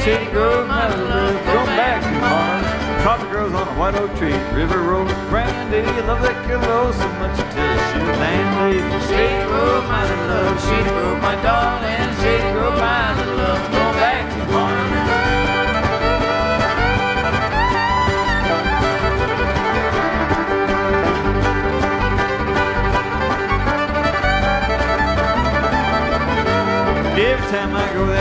Shady Grove, my love, going back to Mars. Coffee grows on a white oak tree, river rolls brandy. Love that kiddo so much until she was landlady. Shady Grove, my love, Shady Grove, my darling. Shady Grove, my love, going back to Mars. Every time I go there